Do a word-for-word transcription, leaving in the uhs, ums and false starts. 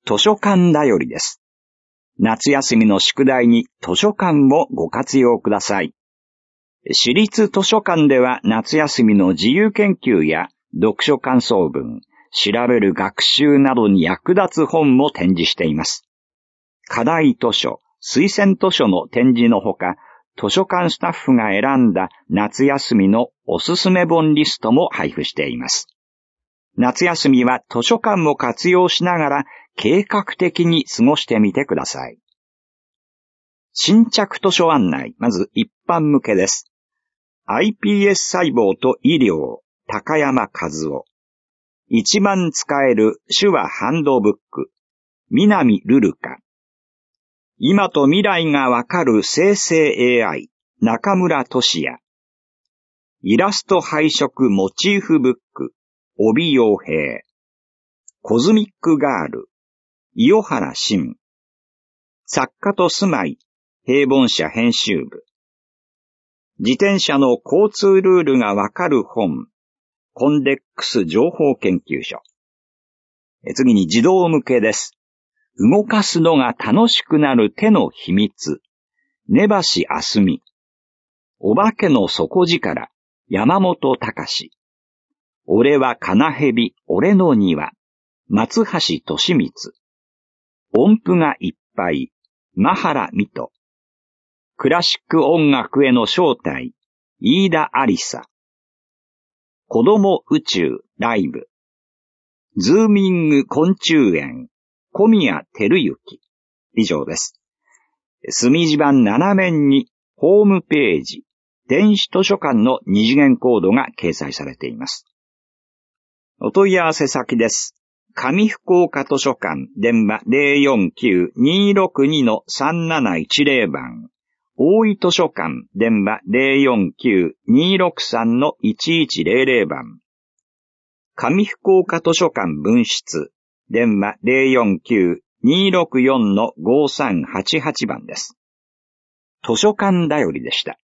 図書館だよりです。夏休みの宿題に図書館をご活用ください。私立図書館では夏休みの自由研究や読書感想文、調べる学習などに役立つ本も展示しています。課題図書、推薦図書の展示のほか、図書館スタッフが選んだ夏休みのおすすめ本リストも配布しています。夏休みは図書館を活用しながら計画的に過ごしてみてください。新着図書案内、まず一般向けです。アイピーエス 細胞と医療、高山和夫。一番使える手話ハンドブック、南ルルカ。今と未来がわかる生成 エーアイ、中村俊也。イラスト配色モチーフブック、帯洋平。コズミックガール、伊予原慎。作家と住まい、平凡社編集部。自転車の交通ルールがわかる本、コンデックス情報研究所。次に児童向けです。動かすのが楽しくなる手の秘密。根橋あすみ。お化けの底力。山本隆。俺は金蛇、俺の庭。松橋利光。音符がいっぱい。真原美斗。クラシック音楽への招待。飯田ありさ。子供宇宙ライブ。ズーミング昆虫園。小宮照之。以上です。墨字版なな面にホームページ、電子図書館の二次元コードが掲載されています。お問い合わせ先です。上福岡図書館電話 ゼロよんきゅう にーろくに さんなないちゼロ 番。大井図書館電話 ゼロよんきゅう にーろくさん いちいちゼロゼロ 番。上福岡図書館分室電話 ゼロよんきゅう にーろくよん ごさんはちはち 番です。図書館だよりでした。